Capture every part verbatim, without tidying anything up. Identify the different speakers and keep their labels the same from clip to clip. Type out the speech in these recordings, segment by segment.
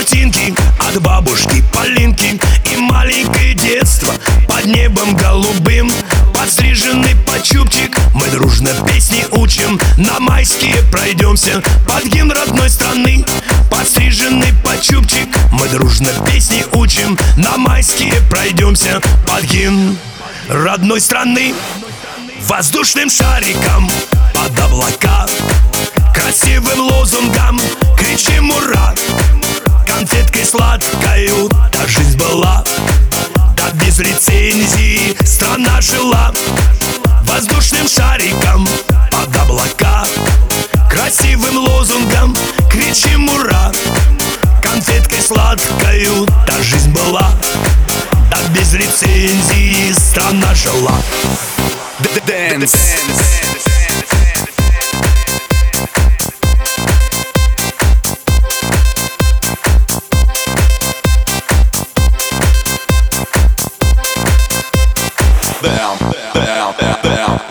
Speaker 1: картинки от бабушки Полинки и маленькое детство под небом голубым. Подстриженный под чубчик мы дружно песни учим. На майские пройдемся под гимн родной страны. Подстриженный под чубчик мы дружно песни учим. На майские пройдемся под гимн родной страны. Воздушным шариком под облака, красивым лозунгом кричим ура. Конфеткой сладкою та жизнь была, да без лицензии страна жила. Воздушным шариком под облака, красивым лозунгом кричим ура. Конфеткой сладкою та жизнь была, да без лицензии страна жила. Dance.
Speaker 2: Down, down, down, down.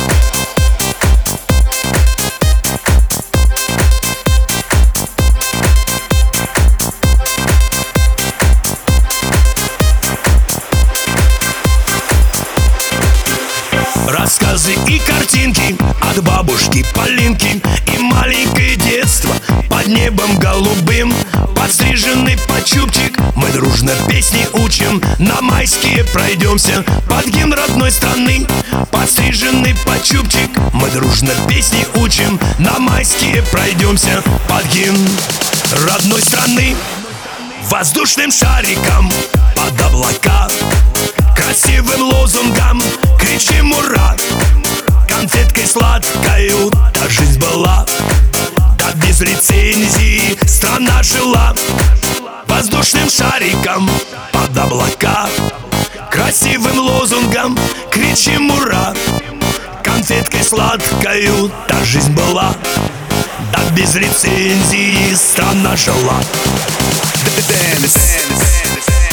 Speaker 1: Рассказы и картинки от бабушки Полинки и маленькое детство под небом голубым. Подстриженный под чубчик мы дружно песни учим. На майские пройдемся под гимн родной страны. Подстриженный под чубчик мы дружно песни учим. На майские пройдемся под гимн родной страны. Воздушным шариком под облака, красивым лозунгом кричим ура. Конфеткой сладкою та жизнь была, да без лицензии страна жила. Воздушным шариком под облака, красивым лозунгом кричим ура. Конфеткой сладкою та жизнь была, да без лицензии страна жила. Dance.